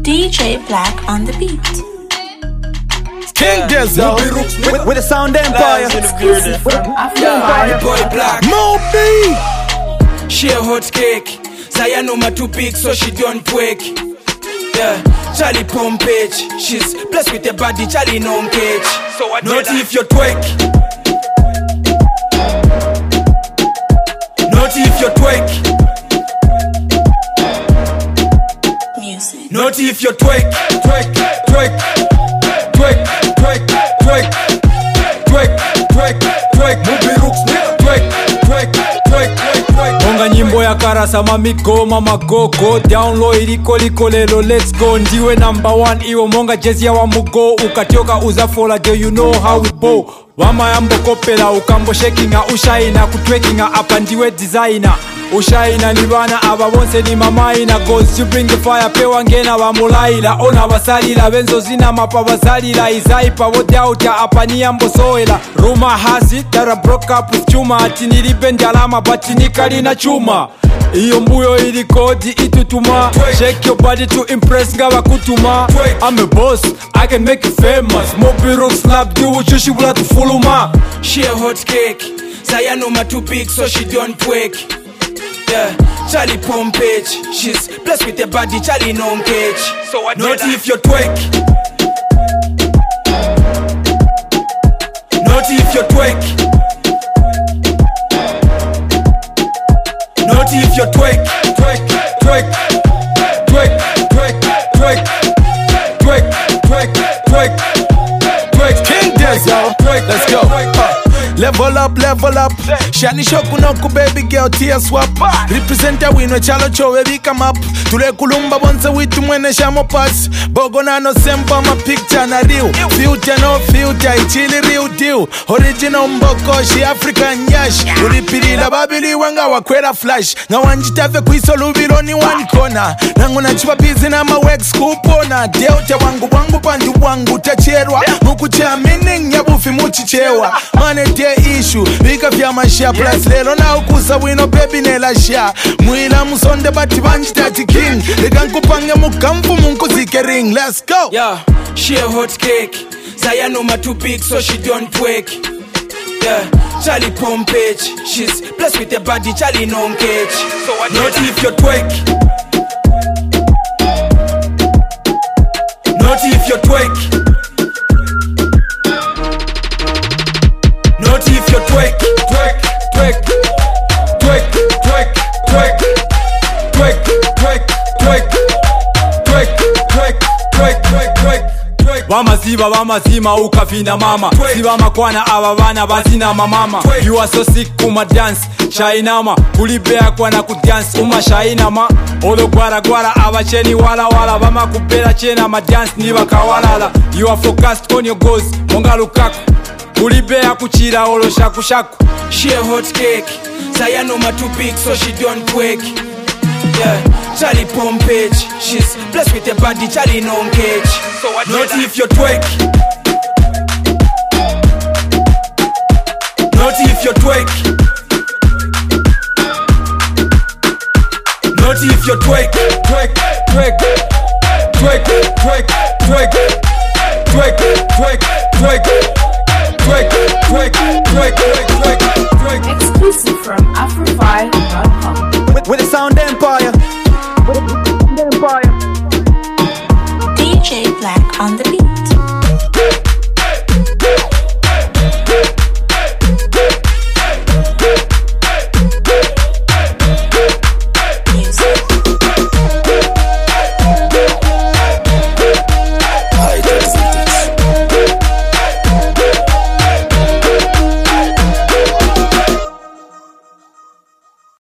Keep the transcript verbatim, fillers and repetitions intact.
D J Black on the beat. King Dezo with, with the Sound Empire. Yeah, boy Black. Moby. She a hot cake. Zaya no ma too big, so she don't break. Yeah, Charlie Pompage. She's blessed with a body, Charlie non cage. So what? Not if you're twerk. Not if you're twerk. Music. Not if you're twerk, twerk, twerk, twerk, twerk, twerk, twerk, twerk, twerk, Moby Rooks, twerk, twerk, twerk, twerk. Onga nyimbo ya karasa mamiko mama go go down low iliko liko lelo let's go ndiwe number one iwo monga jezi ya wa mugo ukatioka uzafola do you know how we bow wama yambo kopela ukambo shakinga ushaina kutwekinga apa ndiwe designer ushaina nibana aba bonse ni mamaina cause you bring the fire pewa ngena bamulaila ona basalila benzo zina mapa basalila izaipa wote auta apa ni yambo soela Ruma hasi tara broke up with chuma ati nilipendi alama but nikali na chuma iyo mbuyo ili kodi itutuma shake your body to impress ngaba kutuma I'm a boss I can make you famous Moby Rooks slap do uchushi wula tufuluma She a hot cake Zaya no ma too big so she don't break. Yeah, Charlie Pompage. She's blessed with a body, Charlie non cage. So what? Not if you're twerk. Not if you're twerk. Not if you're twerk. Twerk, twerk, twerk, twerk, twerk, twerk, twerk, twerk, twerk. King Dezo. Let's go. Level up, level up. Shani shoku noku baby girl tear swap. Representa wino chalo chowe we come up. Tule kulumba bonze witu mwene shamo pass. Bogo na no sempa ma picture na real. Future no future, ichili real deal. Original mboko, she African yash. Ulipirila babili wanga wakwera flash. Na wanjitave kuiso lubilo ni one corner. Nangu na chipa busy na ma wax kupona. Delta wangu wangu pandu wangu tacherwa. Muku cha meaning nyabufi muchichewa. Mane de issue, bika vya masha plus lelo na ukusa wino baby nela sha. Mwila musonde bati banjitati king. Legankupange mukampu munku zike ring. Let's go. Yeah, she a hot cake. Zaya no ma too big so she don't break. Yeah, Charlie Pompage. She's blessed with a body, Charlie non cage. So what? Not if you're twerk. Not if you're twerk. Not if you're twerk, twerk, twerk, twerk, twerk, twerk, twerk, twerk, twerk, twerk, twerk, twerk, twerk, twerk. Wamaziba wamazima ukavina mama Ziba makwana aba bana bazina mama You are so sick kuma dance Shainama kulibea kwa na kudance Uma shainama Olo gwara gwara abacheni wala wala Bama kupela chena ma dance niba kawalala You are focused on your goals Monga lukaku kulibea kuchira olo shaku shaku. She a hot cake Zaya no ma too big so she don't break. Yeah, Charlie Pompage. She's blessed with a body, Charlie non cage. So what? Not if you're twerk. Not if you're twerk. Not if you're twerk. Twerk, twerk, twerk, twerk,